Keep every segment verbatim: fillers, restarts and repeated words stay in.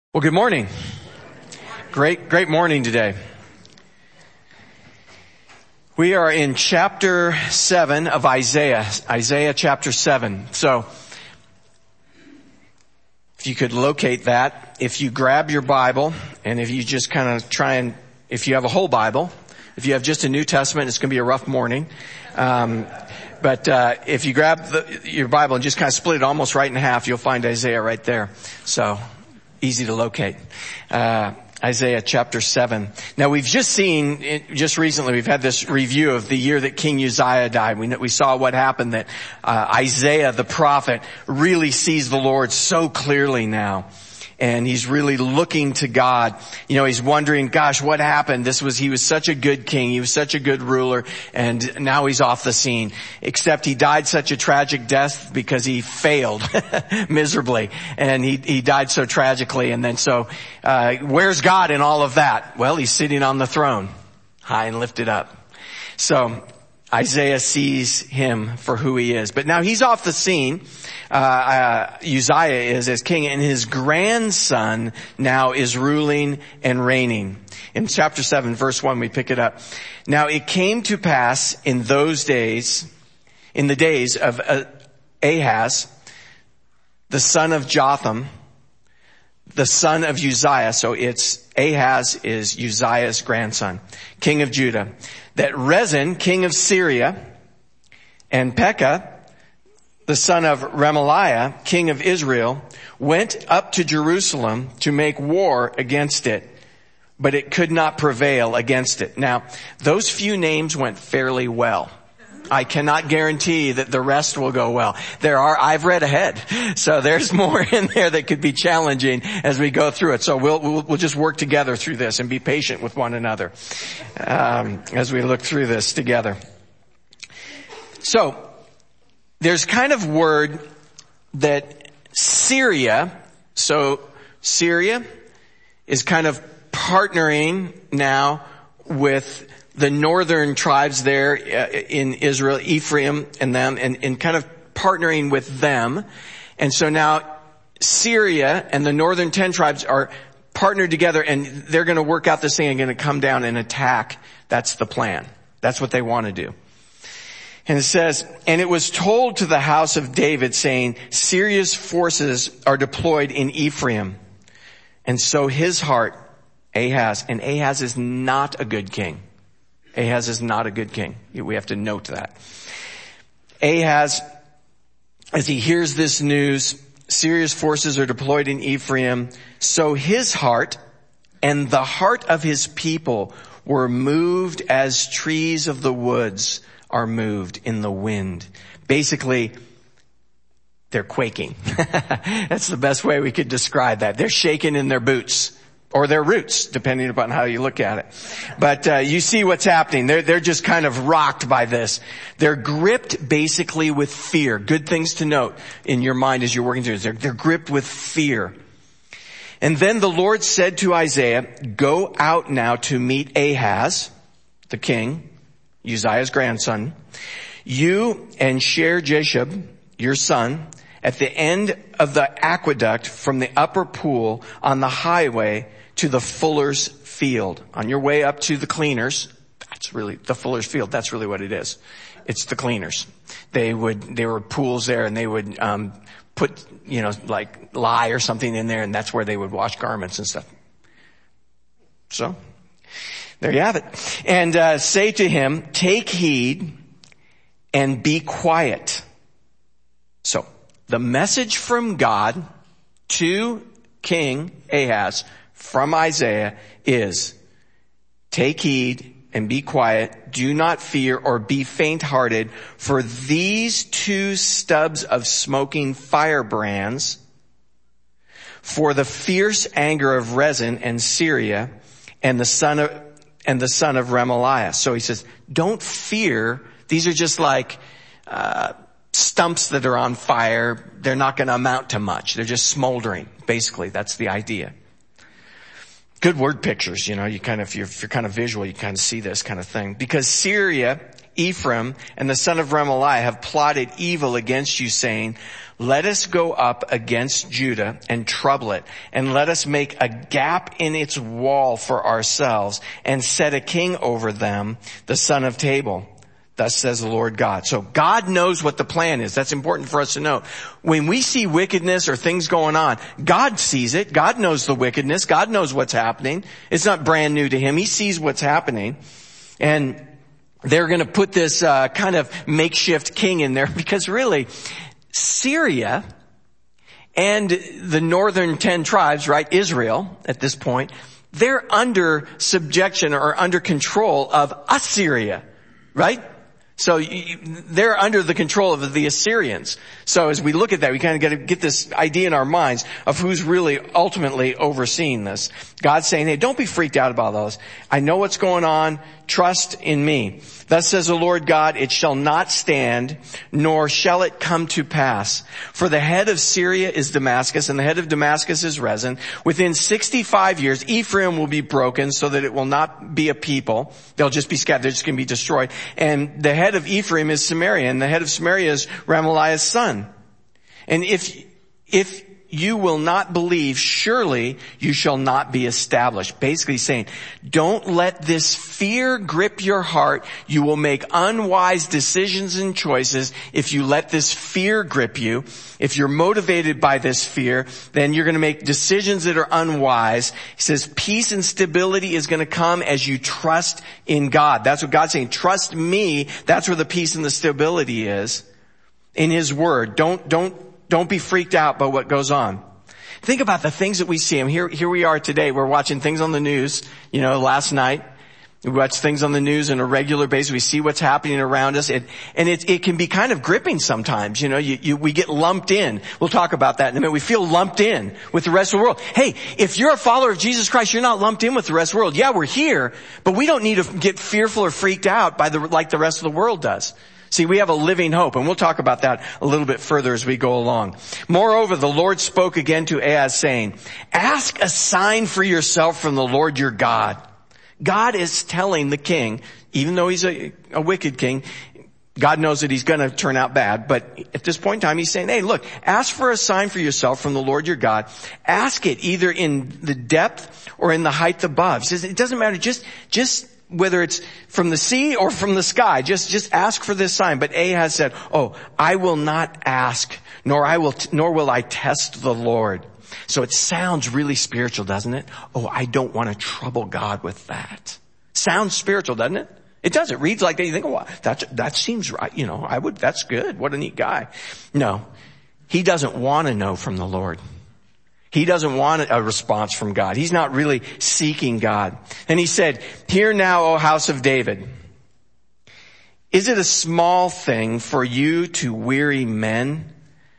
Well, good morning. Great, great morning today. We are in chapter seven of Isaiah, Isaiah chapter seven. So, if you could locate that, if you grab your Bible, and if you just kind of try and, if you have a whole Bible, if you have just a New Testament, it's going to be a rough morning. Um, but uh if you grab the, your Bible and just kind of split it almost right in half, you'll find Isaiah right there. So, easy to locate. Uh, Isaiah chapter seven. Now we've just seen, it, just recently we've had this review of the year that King Uzziah died. We, we saw what happened, that uh, Isaiah the prophet really sees the Lord so clearly now. And he's really looking to God. You know, he's wondering, gosh, what happened? This was, he was such a good king. He was such a good ruler. And now he's off the scene. Except he died such a tragic death because he failed miserably. And he, he died so tragically. And then so, uh, where's God in all of that? Well, he's sitting on the throne, high and lifted up. So, Isaiah sees him for who he is. But now he's off the scene. Uh, uh, Uzziah is as king, and his grandson now is ruling and reigning. In chapter seven, verse one, we pick it up. Now it came to pass in those days, in the days of uh, Ahaz, the son of Jotham, the son of Uzziah, so it's Ahaz is Uzziah's grandson, king of Judah, that Rezin, king of Syria, and Pekah, the son of Remaliah, king of Israel, went up to Jerusalem to make war against it, but it could not prevail against it. Now, those few names went fairly well. I cannot guarantee that the rest will go well. There are, I've read ahead, so there's more in there that could be challenging as we go through it. So we'll, we'll, we'll just work together through this and be patient with one another, um, as we look through this together. So, there's kind of word that Syria, so Syria is kind of partnering now with the northern tribes there in Israel, Ephraim and them, and, and kind of partnering with them. And so now Syria and the northern ten tribes are partnered together, and they're going to work out this thing and going to come down and attack. That's the plan. That's what they want to do. And it says, and it was told to the house of David, saying, Syria's forces are deployed in Ephraim. And so his heart, Ahaz, and Ahaz is not a good king. Ahaz is not a good king. We have to note that. Ahaz, as he hears this news, Syria's forces are deployed in Ephraim. So his heart and the heart of his people were moved as trees of the woods are moved in the wind. Basically, they're quaking. That's the best way we could describe that. They're shaking in their boots. Or their roots, depending upon how you look at it. But uh, you see what's happening. They're, they're just kind of rocked by this. They're gripped basically with fear. Good things to note in your mind as you're working through this. They're, they're gripped with fear. And then the Lord said to Isaiah, go out now to meet Ahaz, the king, Uzziah's grandson, you and Shear-Jashub, your son, at the end of the aqueduct from the upper pool on the highway to the fuller's field. On your way up to the cleaners, that's really, the fuller's field, that's really what it is. It's the cleaners. They would, there were pools there, and they would, um, put, you know, like lye or something in there, and that's where they would wash garments and stuff. So, there you have it. And, uh, say to him, take heed and be quiet. So, the message from God to King Ahaz from Isaiah is, take heed and be quiet. Do not fear or be faint-hearted, for these two stubs of smoking firebrands, for the fierce anger of Rezin and Syria and the son of, and the son of Remaliah. So he says, don't fear. These are just like, uh, stumps that are on fire. They're not going to amount to much. They're just smoldering. Basically, that's the idea. Good word pictures, you know, you kind of, if you're, if you're kind of visual, you kind of see this kind of thing. Because Syria Ephraim and the son of Remaliah have plotted evil against you, saying, let us go up against Judah and trouble it, and let us make a gap in its wall for ourselves, and set a king over them, the son of Tabal. Thus says the Lord God. So God knows what the plan is. That's important for us to know. When we see wickedness or things going on, God sees it. God knows the wickedness. God knows what's happening. It's not brand new to him. He sees what's happening. And they're going to put this uh, kind of makeshift king in there, because really, Syria and the northern ten tribes, right, Israel at this point, they're under subjection or under control of Assyria, right? So they're under the control of the Assyrians. So as we look at that, we kind of got to get this idea in our minds of who's really ultimately overseeing this. God's saying, hey, don't be freaked out about those. I know what's going on. Trust in me. Thus says the Lord God, it shall not stand, nor shall it come to pass. For the head of Syria is Damascus, and the head of Damascus is Rezin. Within sixty-five years, Ephraim will be broken so that it will not be a people. They'll just be scattered. They're just going to be destroyed. And the head of Ephraim is Samaria, and the head of Samaria is Remaliah's son. And if, if you will not believe, surely you shall not be established. Basically saying, don't let this fear grip your heart. You will make unwise decisions and choices if you let this fear grip you. If you're motivated by this fear, then you're going to make decisions that are unwise. He says peace and stability is going to come as you trust in God. That's what God's saying. Trust me. That's where the peace and the stability is. In his word. Don't, don't, Don't be freaked out by what goes on. Think about the things that we see. And here, here we are today. We're watching things on the news. You know, last night, we watch things on the news on a regular basis. We see what's happening around us. It, and it, it can be kind of gripping sometimes. You know, you, you, we get lumped in. We'll talk about that in a minute. We feel lumped in with the rest of the world. Hey, if you're a follower of Jesus Christ, you're not lumped in with the rest of the world. Yeah, we're here, but we don't need to get fearful or freaked out by the, like the rest of the world does. See, we have a living hope, and we'll talk about that a little bit further as we go along. Moreover, the Lord spoke again to Ahaz, saying, ask a sign for yourself from the Lord your God. God is telling the king, even though he's a, a wicked king, God knows that he's going to turn out bad, but at this point in time, he's saying, hey, look, ask for a sign for yourself from the Lord your God. Ask it either in the depth or in the height above. He says, it doesn't matter, just, just, whether it's from the sea or from the sky, just, just ask for this sign. But Ahaz said, oh, I will not ask, nor I will, t- nor will I test the Lord. So it sounds really spiritual, doesn't it? Oh, I don't want to trouble God with that. Sounds spiritual, doesn't it? It does. It reads like that. You think, oh, that, that seems right. You know, I would, that's good. What a neat guy. No, he doesn't want to know from the Lord. He doesn't want a response from God. He's not really seeking God. And he said, hear now, O house of David, is it a small thing for you to weary men,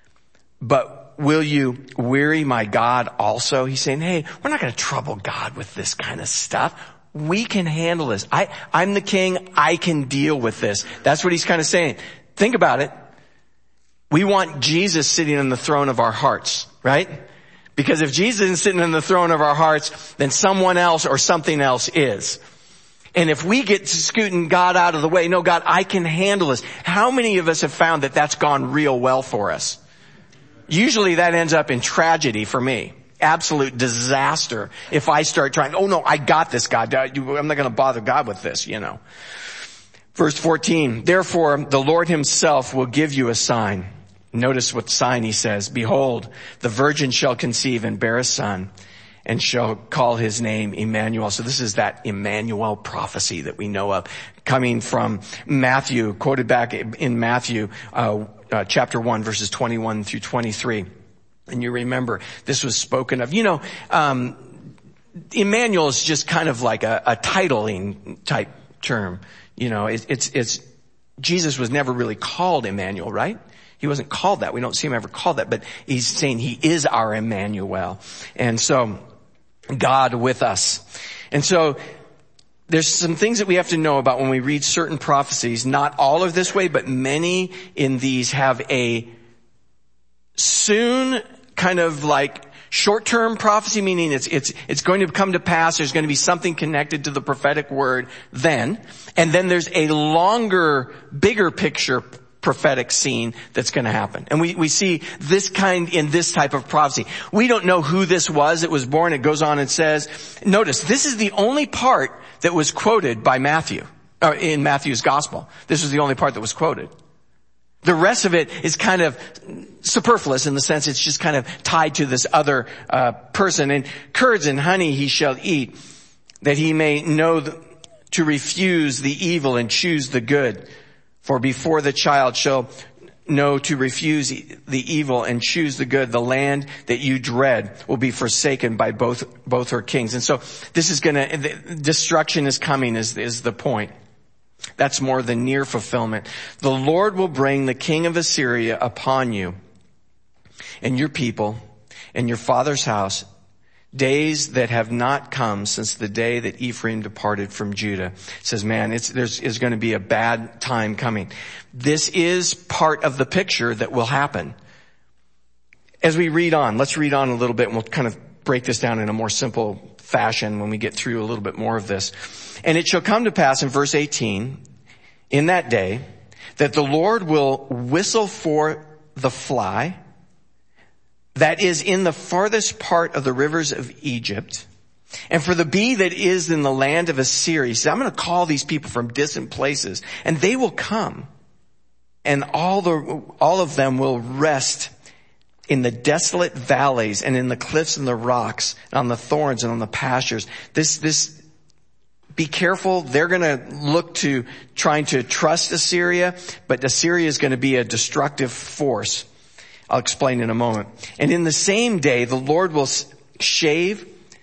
but will you weary my God also? He's saying, hey, we're not going to trouble God with this kind of stuff. We can handle this. I, I'm the king. I can deal with this. That's what he's kind of saying. Think about it. We want Jesus sitting on the throne of our hearts, right? Because if Jesus isn't sitting on the throne of our hearts, then someone else or something else is. And if we get scooting God out of the way, no, God, I can handle this. How many of us have found that that's gone real well for us? Usually that ends up in tragedy for me. Absolute disaster if I start trying, oh no, I got this, God. I'm not going to bother God with this, you know. Verse fourteen, therefore the Lord himself will give you a sign. Notice what sign he says. Behold, the virgin shall conceive and bear a son and shall call his name Emmanuel. So this is that Emmanuel prophecy that we know of coming from Matthew, quoted back in Matthew, uh, uh chapter one, verses twenty-one through twenty-three. And you remember this was spoken of. You know, um, Emmanuel is just kind of like a, a titling type term. You know, it, it's, it's, Jesus was never really called Emmanuel, right? He wasn't called that. We don't see him ever called that, but he's saying he is our Emmanuel. And so God with us. And so there's some things that we have to know about when we read certain prophecies. Not all of this way, but many in these have a soon kind of like short-term prophecy, meaning it's, it's, it's going to come to pass. There's going to be something connected to the prophetic word then. And then there's a longer, bigger picture prophetic scene that's going to happen. And we, we see this kind in this type of prophecy. We don't know who this was that was born. It goes on and says, notice, this is the only part that was quoted by Matthew, or in Matthew's gospel. This was the only part that was quoted. The rest of it is kind of superfluous in the sense it's just kind of tied to this other uh person. And curds and honey he shall eat, that he may know the, to refuse the evil and choose the good. For before the child shall know to refuse the evil and choose the good, the land that you dread will be forsaken by both both her kings. And so this is gonna, destruction is coming is, is the point. That's more the near fulfillment. The Lord will bring the king of Assyria upon you and your people and your father's house, days that have not come since the day that Ephraim departed from Judah. It says, man, it's, there's, is going to be a bad time coming. This is part of the picture that will happen. As we read on, let's read on a little bit and we'll kind of break this down in a more simple fashion when we get through a little bit more of this. And it shall come to pass in verse eighteen, in that day, that the Lord will whistle for the fly that is in the farthest part of the rivers of Egypt, and for the bee that is in the land of Assyria. He said, I'm going to call these people from distant places, and they will come, and all the all of them will rest in the desolate valleys and in the cliffs and the rocks, and on the thorns and on the pastures. This, this, be careful. They're going to look to trying to trust Assyria, but Assyria is going to be a destructive force. I'll explain in a moment. And in the same day, the Lord will shave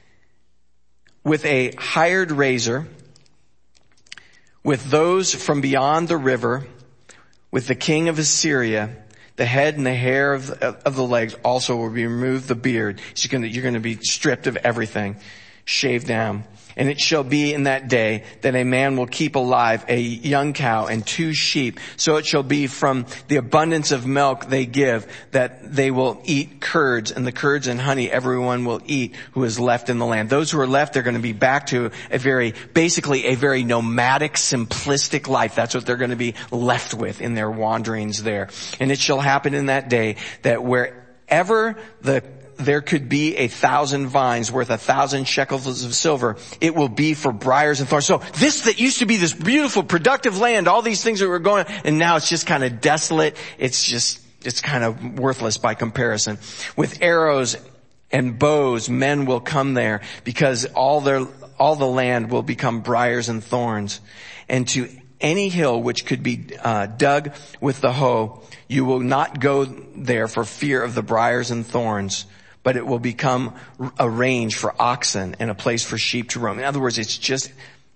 with a hired razor with those from beyond the river, with the king of Assyria. The head and the hair of the, of the legs also will be removed, the beard. So you're going to, you're going to be stripped of everything, shaved down. And it shall be in that day that a man will keep alive a young cow and two sheep. So it shall be from the abundance of milk they give that they will eat curds, and the curds and honey everyone will eat who is left in the land. Those who are left, they're going to be back to a very, basically a very nomadic, simplistic life. That's what they're going to be left with in their wanderings there. And it shall happen in that day that wherever the there could be a thousand vines worth a thousand shekels of silver, it will be for briars and thorns. So this that used to be this beautiful, productive land, all these things that were going, and now it's just kind of desolate. It's just, it's kind of worthless by comparison. With arrows and bows, men will come there, because all their, all the land will become briars and thorns. And to any hill which could be uh, dug with the hoe, you will not go there for fear of the briars and thorns, but it will become a range for oxen and a place for sheep to roam. In other words, it's just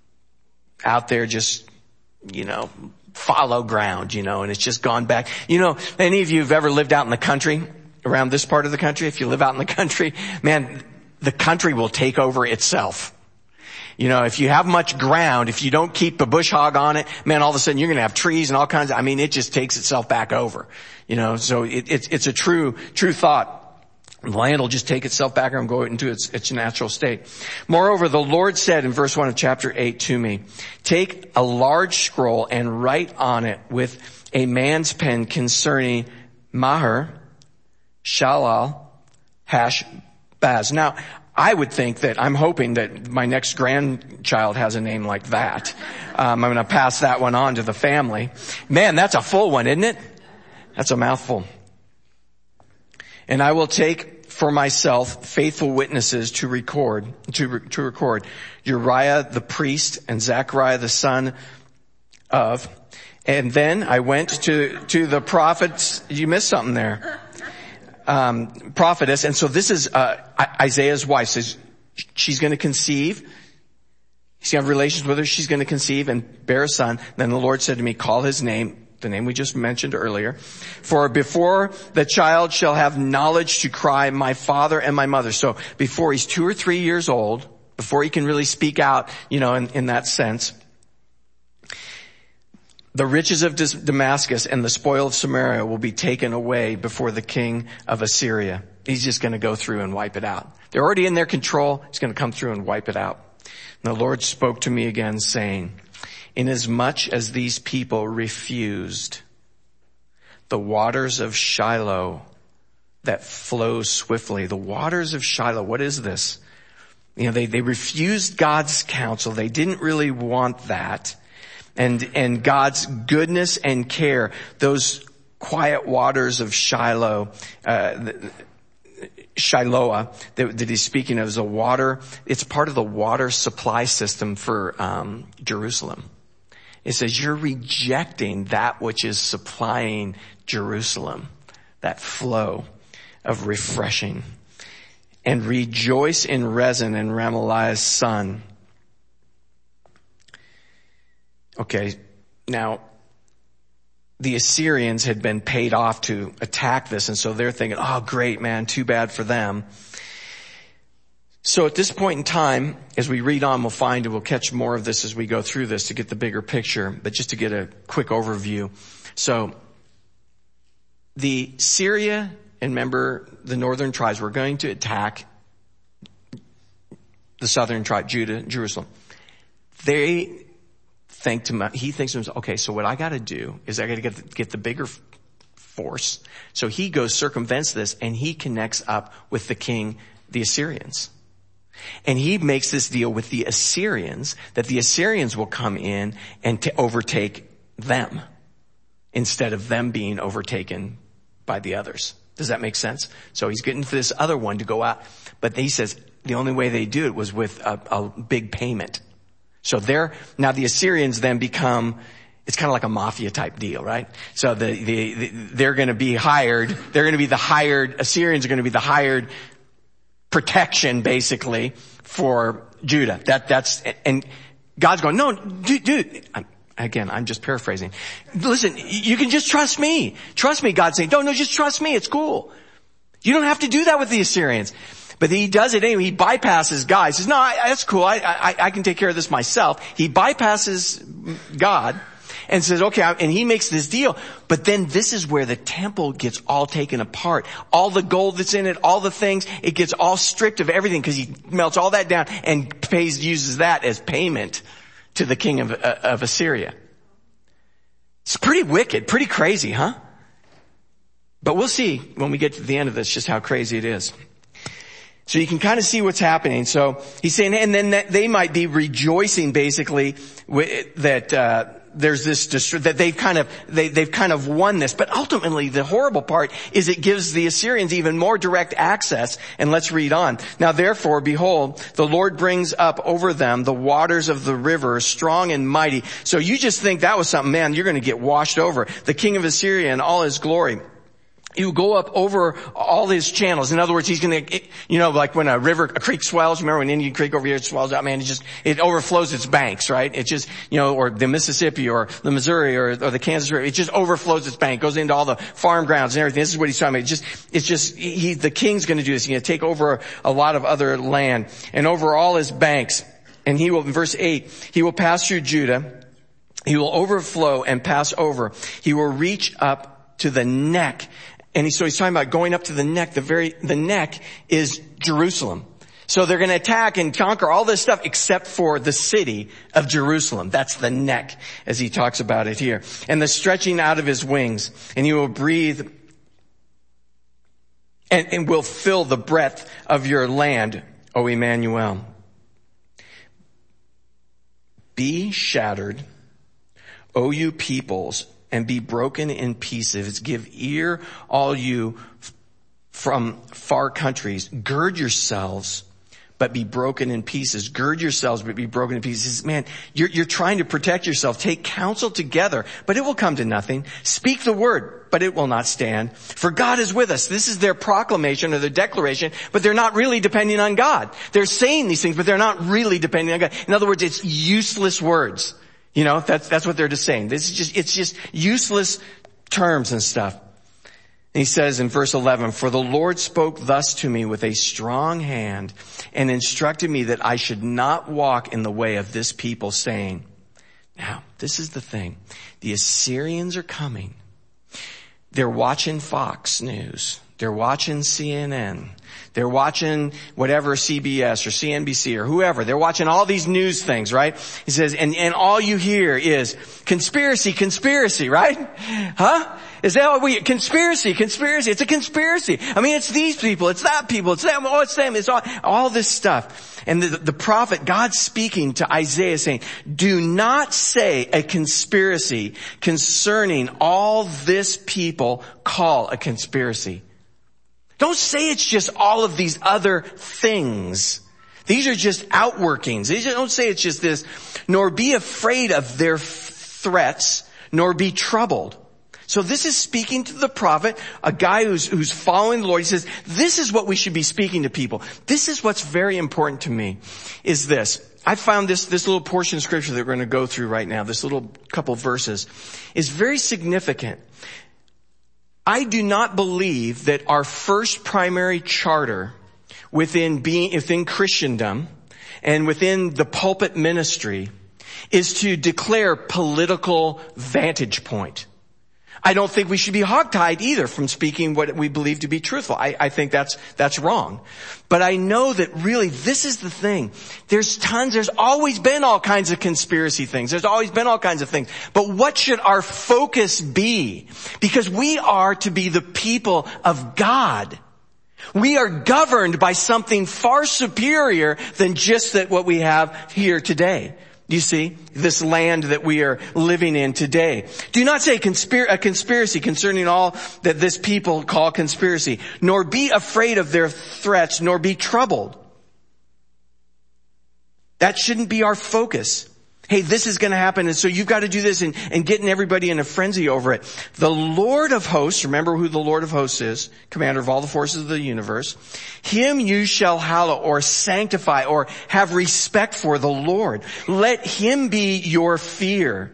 out there, just, you know, fallow ground, you know, and it's just gone back. You know, any of you have ever lived out in the country, around this part of the country? If you live out in the country, man, the country will take over itself. You know, if you have much ground, if you don't keep a bush hog on it, man, all of a sudden you're going to have trees and all kinds of, I mean, it just takes itself back over. You know, so it, it's, it's a true, true thought. The land will just take itself back and go into its, its natural state. Moreover, the Lord said in verse one of chapter eight to me, take a large scroll and write on it with a man's pen concerning Maher, Shalal, Hash, Baz. Now, I would think that, I'm hoping that my next grandchild has a name like that. Um, I'm going to pass that one on to the family. Man, that's a full one, isn't it? That's a mouthful. And I will take for myself faithful witnesses to record, to, to record Uriah the priest and Zechariah the son of. And then I went to, to the prophets. You missed something there. Um, prophetess. And so this is, uh, Isaiah's wife. Says she's going to conceive. He's going to have relations with her. She's going to conceive and bear a son. Then the Lord said to me, call his name, the name we just mentioned earlier. For before the child shall have knowledge to cry, my father and my mother. So before he's two or three years old, before he can really speak out, you know, in, in that sense, the riches of Damascus and the spoil of Samaria will be taken away before the king of Assyria. he's just going to go through and wipe it out. They're already in their control. He's going to come through and wipe it out. And the Lord spoke to me again saying, inasmuch as these people refused the waters of Shiloh that flow swiftly, the waters of Shiloh, what is this? You know, they, they refused God's counsel. They didn't really want that. And, and God's goodness and care, those quiet waters of Shiloh, uh, Shiloah that, that he's speaking of is a water, it's part of the water supply system for, um, Jerusalem. It says you're rejecting that which is supplying Jerusalem, that flow of refreshing. And rejoice in Rezin and Remaliah's son. Okay, now, the Assyrians had been paid off to attack this, and so they're thinking, oh great man, too bad for them. So at this point in time, as we read on, we'll find, and we'll catch more of this as we go through this to get the bigger picture, but just to get a quick overview. So, the Syria, and remember the northern tribes, were going to attack the southern tribe, Judah, Jerusalem. They think to him, he thinks to himself, okay, so what I gotta do is I gotta get the, get the bigger force. So he goes, circumvents this, and he connects up with the king, the Assyrians. And he makes this deal with the Assyrians, that the Assyrians will come in and to overtake them, instead of them being overtaken by the others. Does that make sense? So he's getting to this other one to go out. But he says the only way they do it was with a, a big payment. So they're, now the Assyrians then become, it's kind of like a mafia type deal, right? So the, the, the they're going to be hired, they're going to be the hired, Assyrians are going to be the hired protection basically for Judah. That, that's, and God's going, no, dude, dude. I'm, Again, I'm just paraphrasing. Listen, you can just trust me. Trust me, God's saying. No, no, just trust me. It's cool. You don't have to do that with the Assyrians. But he does it anyway. He bypasses God. He says, no, I, that's cool. I, I, I can take care of this myself. He bypasses God and says, okay, and he makes this deal. But then this is where the temple gets all taken apart. All the gold that's in it, all the things, it gets all stripped of everything because he melts all that down and pays, uses that as payment to the king of, uh, of Assyria. It's pretty wicked, pretty crazy, huh? But we'll see when we get to the end of this just how crazy it is. So you can kind of see what's happening. So he's saying, and then that they might be rejoicing basically that, uh, there's this, dist- that they've kind of, they, they've kind of won this. But ultimately the horrible part is it gives the Assyrians even more direct access. And let's read on. Now therefore, behold, the Lord brings up over them the waters of the river, strong and mighty. So you just think that was something, man, you're going to get washed over. The king of Assyria in all his glory. He will go up over all his channels. In other words, he's going to, you know, like when a river, a creek swells. Remember when Indian Creek over here swells out, man, it just, it overflows its banks, right? It just, you know, or the Mississippi or the Missouri or, or the Kansas River, it just overflows its bank, goes into all the farm grounds and everything. This is what he's talking about. It's just, it's just, he, the king's going to do this. He's going to take over a lot of other land and over all his banks. And he will, in verse eight, he will pass through Judah. He will overflow and pass over. He will reach up to the neck. And he, so he's talking about going up to the neck. The very, the neck is Jerusalem. So they're going to attack and conquer all this stuff except for the city of Jerusalem. That's the neck as he talks about it here. And the stretching out of his wings. And he will breathe and, and will fill the breadth of your land, O Emmanuel. Be shattered, O you peoples, and be broken in pieces. Give ear, all you from far countries. Gird yourselves, but be broken in pieces. Gird yourselves, but be broken in pieces. Man, you're, you're trying to protect yourself. Take counsel together, but it will come to nothing. Speak the word, but it will not stand. For God is with us. This is their proclamation or their declaration, but they're not really depending on God. They're saying these things, but they're not really depending on God. In other words, it's useless words. You know, that's, that's what they're just saying. This is just, it's just useless terms and stuff. And he says in verse eleven, for the Lord spoke thus to me with a strong hand and instructed me that I should not walk in the way of this people, saying, now, this is the thing. The Assyrians are coming. They're watching Fox News. They're watching C N N. They're watching whatever, C B S or C N B C or whoever. They're watching all these news things, right? He says, and, and all you hear is conspiracy, conspiracy, right? Huh? Is that what we, conspiracy, conspiracy. It's a conspiracy. I mean, it's these people, it's that people, it's them, oh, it's them, it's all, all this stuff. And the, the prophet, God's speaking to Isaiah saying, do not say a conspiracy concerning all this people call a conspiracy. Don't say it's just all of these other things. These are just outworkings. Don't say it's just this. Nor be afraid of their threats, nor be troubled. So this is speaking to the prophet, a guy who's, who's following the Lord. He says, this is what we should be speaking to people. This is what's very important to me, is this. I found this, this little portion of scripture that we're going to go through right now, this little couple verses, is very significant. I do not believe that our first primary charter within being, within Christendom and within the pulpit ministry is to declare political vantage point. I don't think we should be hogtied either from speaking what we believe to be truthful. I, I think that's, that's wrong. But I know that really this is the thing. There's tons, there's always been all kinds of conspiracy things. There's always been all kinds of things. But what should our focus be? Because we are to be the people of God. We are governed by something far superior than just that what we have here today. Do you see? This land that we are living in today. Do not say conspir- a conspiracy concerning all that this people call conspiracy, nor be afraid of their threats, nor be troubled. That shouldn't be our focus. Hey, this is going to happen, and so you've got to do this, and, and getting everybody in a frenzy over it. The Lord of hosts, remember who the Lord of hosts is, commander of all the forces of the universe. Him you shall hallow or sanctify or have respect for, the Lord. Let him be your fear,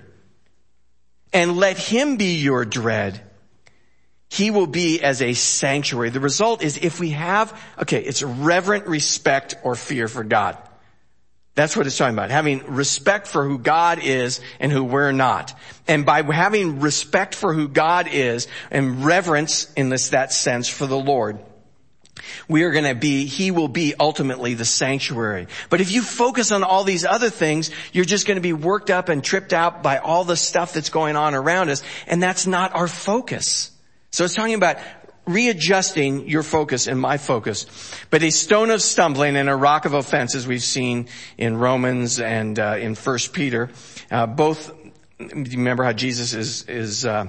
and let him be your dread. He will be as a sanctuary. The result is if we have, okay, it's reverent respect or fear for God. That's what it's talking about. Having respect for who God is and who we're not. And by having respect for who God is and reverence in this, that sense for the Lord, we are going to be, he will be ultimately the sanctuary. But if you focus on all these other things, you're just going to be worked up and tripped out by all the stuff that's going on around us. And that's not our focus. So it's talking about readjusting your focus and my focus. But a stone of stumbling and a rock of offense, as we've seen in Romans and uh, in First Peter, uh, both, remember how Jesus is, is uh,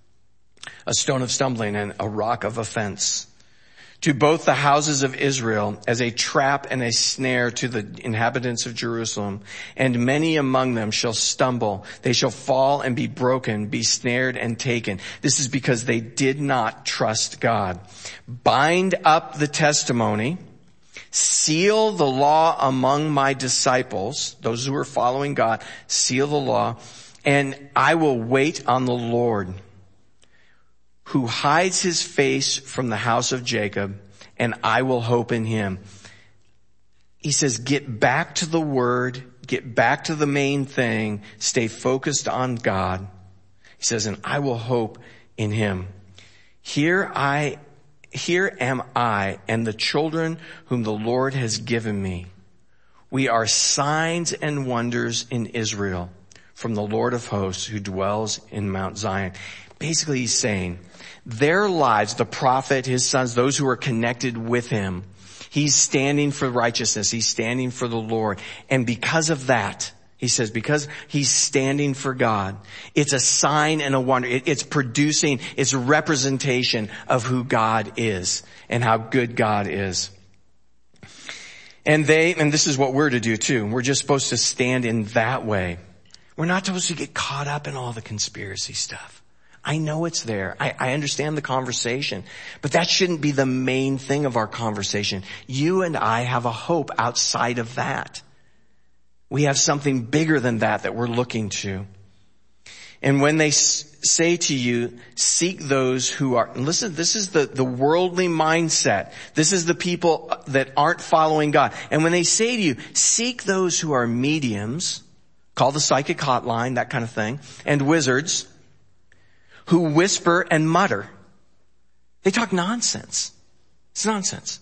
a stone of stumbling and a rock of offense to both the houses of Israel as a trap and a snare to the inhabitants of Jerusalem. And many among them shall stumble. They shall fall and be broken, be snared and taken. This is because they did not trust God. Bind up the testimony. Seal the law among my disciples, those who are following God. Seal the law. And I will wait on the Lord, who hides his face from the house of Jacob, and I will hope in him. He says, get back to the word, get back to the main thing, stay focused on God. He says, and I will hope in him. Here I, here am I and the children whom the Lord has given me. We are signs and wonders in Israel from the Lord of hosts who dwells in Mount Zion. Basically, he's saying their lives, the prophet, his sons, those who are connected with him, he's standing for righteousness. He's standing for the Lord. And because of that, he says, because he's standing for God, it's a sign and a wonder. It, it's producing, it's a representation of who God is and how good God is. And they, and this is what we're to do too. We're just supposed to stand in that way. We're not supposed to get caught up in all the conspiracy stuff. I know it's there. I, I understand the conversation, but that shouldn't be the main thing of our conversation. You and I have a hope outside of that. We have something bigger than that that we're looking to. And when they s- say to you, seek those who are, and listen, this is the, the worldly mindset. This is the people that aren't following God. And when they say to you, seek those who are mediums, call the psychic hotline, that kind of thing, and wizards, who whisper and mutter. They talk nonsense. It's nonsense.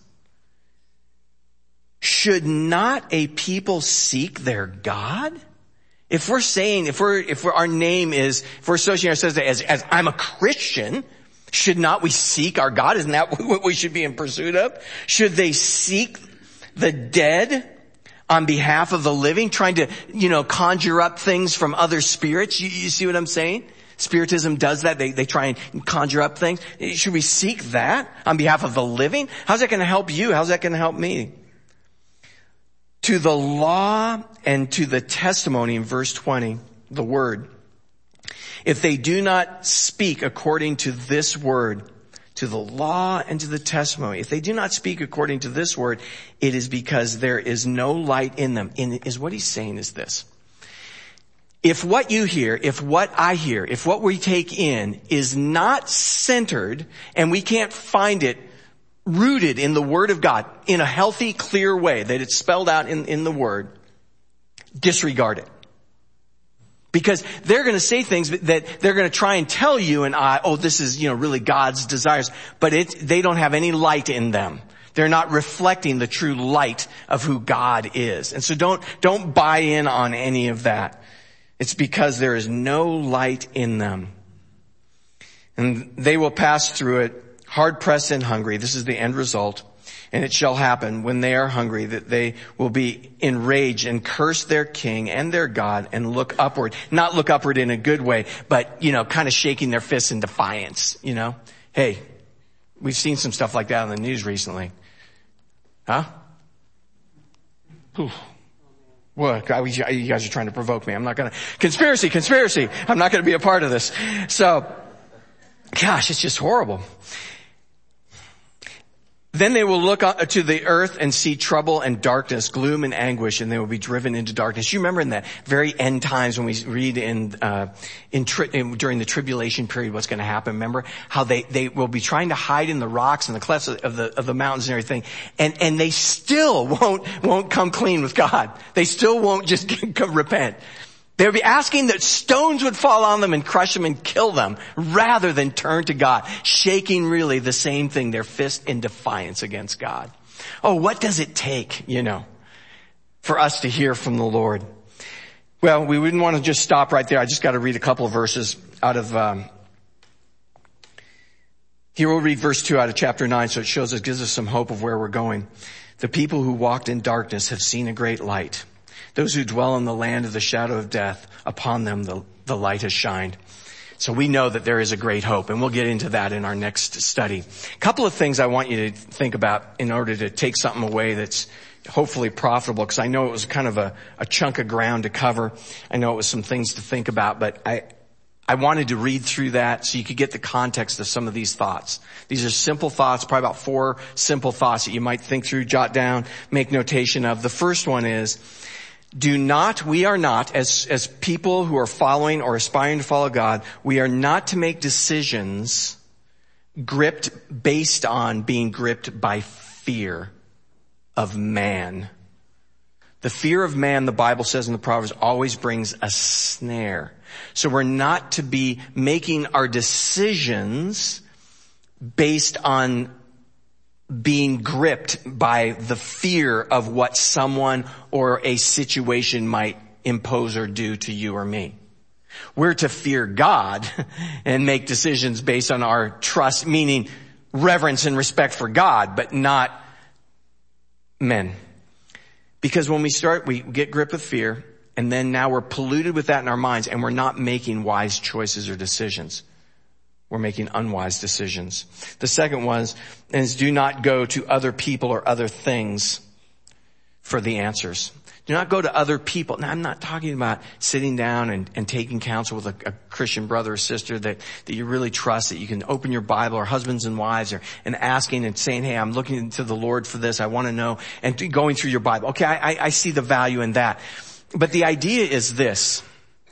Should not a people seek their God? If we're saying, if we're, if we're, our name is, if we're associating ourselves as, as I'm a Christian, should not we seek our God? Isn't that what we should be in pursuit of? Should they seek the dead on behalf of the living, trying to, you know, conjure up things from other spirits? You, you see what I'm saying? Spiritism does that. They, they try and conjure up things. Should we seek that on behalf of the living? How's that going to help you? How's that going to help me? To the law and to the testimony in verse twenty, the word. If they do not speak according to this word, to the law and to the testimony, if they do not speak according to this word, it is because there is no light in them. In, is what he's saying is this. If what you hear, if what I hear, if what we take in is not centered and we can't find it rooted in the Word of God in a healthy, clear way, that it's spelled out in, in the Word, disregard it. Because they're going to say things that they're going to try and tell you and I, oh, this is, you know, really God's desires, but it, they don't have any light in them. They're not reflecting the true light of who God is. And so don't, don't buy in on any of that. It's because there is no light in them. And they will pass through it, hard pressed and hungry. This is the end result. And it shall happen when they are hungry that they will be enraged and curse their king and their God and look upward. Not look upward in a good way, but, you know, kind of shaking their fists in defiance, you know. Hey, we've seen some stuff like that on the news recently. Huh? Whew. What? You guys are trying to provoke me. I'm not going to. Conspiracy, conspiracy. I'm not going to be a part of this. So, gosh, it's just horrible. Then they will look to the earth and see trouble and darkness, gloom and anguish, and they will be driven into darkness. You remember in the very end times when we read in, uh, in, tri- in during the tribulation period what's going to happen? Remember how they, they will be trying to hide in the rocks and the clefts of the, of the mountains and everything. And, and they still won't, won't come clean with God. They still won't just repent. They would be asking that stones would fall on them and crush them and kill them rather than turn to God, shaking really the same thing, their fist in defiance against God. Oh, what does it take, you know, for us to hear from the Lord? Well, we wouldn't want to just stop right there. I just got to read a couple of verses out of, um, here we'll read verse two out of chapter nine, so it shows us, gives us some hope of where we're going. The people who walked in darkness have seen a great light. Those who dwell in the land of the shadow of death, upon them the, the light has shined. So we know that there is a great hope, and we'll get into that in our next study. A couple of things I want you to think about in order to take something away that's hopefully profitable, because I know it was kind of a, a chunk of ground to cover. I know it was some things to think about, but I, I wanted to read through that so you could get the context of some of these thoughts. These are simple thoughts, probably about four simple thoughts that you might think through, jot down, make notation of. The first one is, Do not, we are not, as, as people who are following or aspiring to follow God, we are not to make decisions gripped based on being gripped by fear of man. The fear of man, the Bible says in the Proverbs, always brings a snare. So we're not to be making our decisions based on being gripped by the fear of what someone or a situation might impose or do to you or me. We're to fear God and make decisions based on our trust, meaning reverence and respect for God, but not men. Because when we start, we get gripped with fear, and then now we're polluted with that in our minds, and we're not making wise choices or decisions. We're making unwise decisions. The second was, is do not go to other people or other things for the answers. Do not go to other people. Now, I'm not talking about sitting down and, and taking counsel with a, a Christian brother or sister that, that you really trust, that you can open your Bible, or husbands and wives, or, and asking and saying, hey, I'm looking to the Lord for this. I want to know, and going through your Bible. Okay, I, I see the value in that. But the idea is this.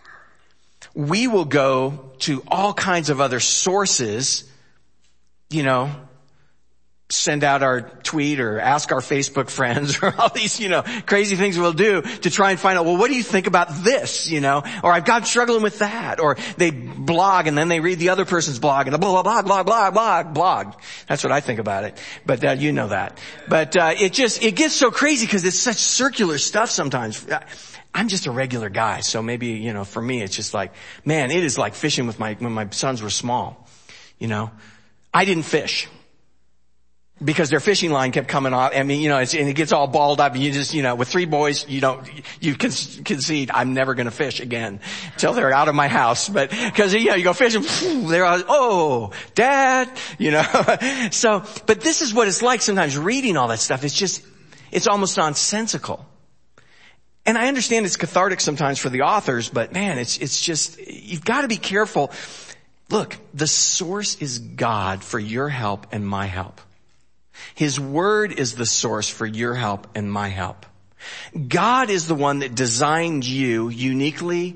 We will go to all kinds of other sources, you know, send out our tweet or ask our Facebook friends or all these, you know, crazy things we'll do to try and find out, well, what do you think about this, you know? Or I've got struggling with that. Or they blog and then they read the other person's blog and blah, blah, blah, blah, blah, blah, blog. That's what I think about it. But uh, you know that. But uh, it just, it gets so crazy because it's such circular stuff sometimes. I'm just a regular guy, so maybe, you know, for me it's just like, man, it is like fishing with my, when my sons were small, you know. I didn't fish. Because their fishing line kept coming off. I mean, you know, it's, and it gets all balled up and you just, you know, with three boys, you don't, you can concede, I'm never going to fish again until they're out of my house. But, cause, you know, you go fishing, they're all, oh, Dad, you know. So, but this is what it's like sometimes reading all that stuff. It's just, it's almost nonsensical. And I understand it's cathartic sometimes for the authors, but man, it's, it's just, you've got to be careful. Look, the source is God for your help and my help. His word is the source for your help and my help. God is the one that designed you uniquely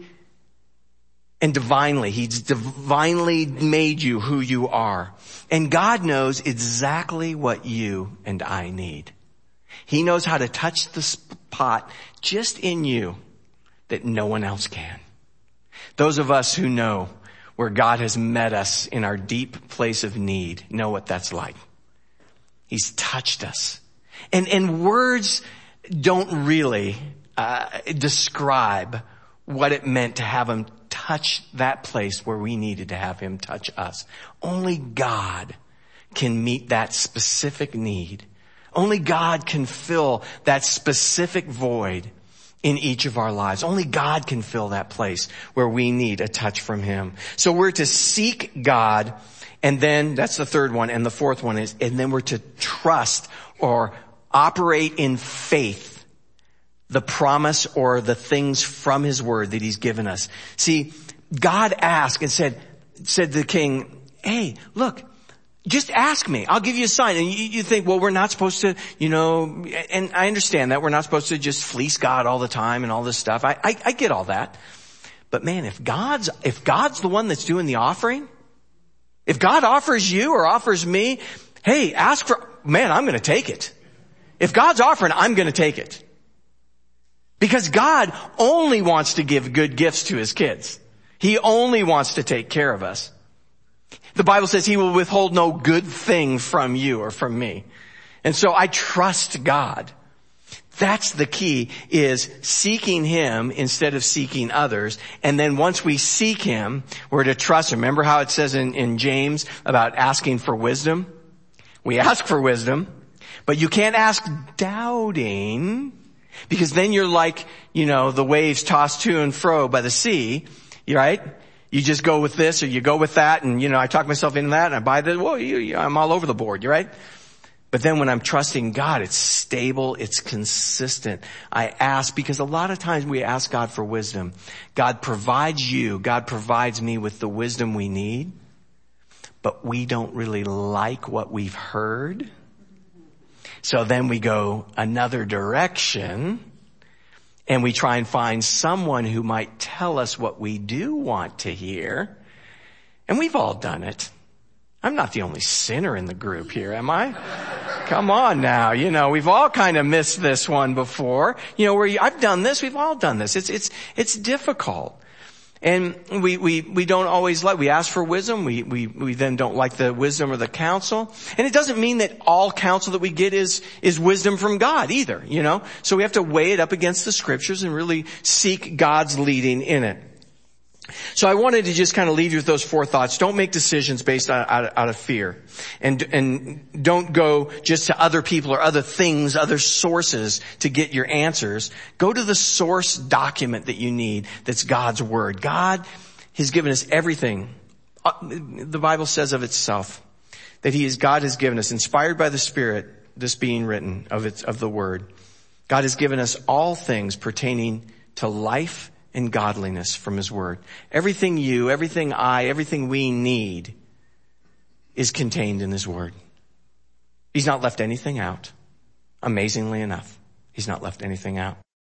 and divinely. He's divinely made you who you are. And God knows exactly what you and I need. He knows how to touch the spot just in you that no one else can. Those of us who know where God has met us in our deep place of need know what that's like. He's touched us. And, and words don't really, uh, describe what it meant to have him touch that place where we needed to have him touch us. Only God can meet that specific need. Only God can fill that specific void in each of our lives. Only God can fill that place where we need a touch from him. So we're to seek God. And then that's the third one. And the fourth one is, and then we're to trust or operate in faith the promise or the things from his word that he's given us. See, God asked and said, said to the king, hey, look, just ask me. I'll give you a sign. And you, you think, well, we're not supposed to, you know, and I understand that we're not supposed to just fleece God all the time and all this stuff. I, I, I get all that. But man, if God's, if God's the one that's doing the offering, if God offers you or offers me, hey, ask for, man, I'm going to take it. If God's offering, I'm going to take it. Because God only wants to give good gifts to his kids. He only wants to take care of us. The Bible says he will withhold no good thing from you or from me. And so I trust God. That's the key, is seeking him instead of seeking others. And then once we seek him, we're to trust him. Remember how it says in, in James about asking for wisdom? We ask for wisdom, but you can't ask doubting, because then you're like, you know, the waves tossed to and fro by the sea, right? You just go with this or you go with that, and, you know, I talk myself into that and I buy this. Well, you, you, I'm all over the board, right? But then when I'm trusting God, it's stable, it's consistent. I ask, because a lot of times we ask God for wisdom. God provides you, God provides me with the wisdom we need, but we don't really like what we've heard. So then we go another direction and we try and find someone who might tell us what we do want to hear. And we've all done it. I'm not the only sinner in the group here, am I? Come on now. You know, we've all kind of missed this one before. You know, where you, I've done this, we've all done this. It's, it's, it's difficult. And we, we, we don't always like, we ask for wisdom. We, we, we then don't like the wisdom or the counsel. And it doesn't mean that all counsel that we get is, is wisdom from God either, you know. So we have to weigh it up against the scriptures and really seek God's leading in it. So I wanted to just kind of leave you with those four thoughts. Don't make decisions based out, out, out of fear. And, and don't go just to other people or other things, other sources to get your answers. Go to the source document that you need. That's God's word. God has given us everything. The Bible says of itself that he is, God has given us, inspired by the Spirit, this being written of its, of the word. God has given us all things pertaining to life and godliness from his word. Everything you, everything I, everything we need is contained in his word. He's not left anything out. Amazingly enough, he's not left anything out.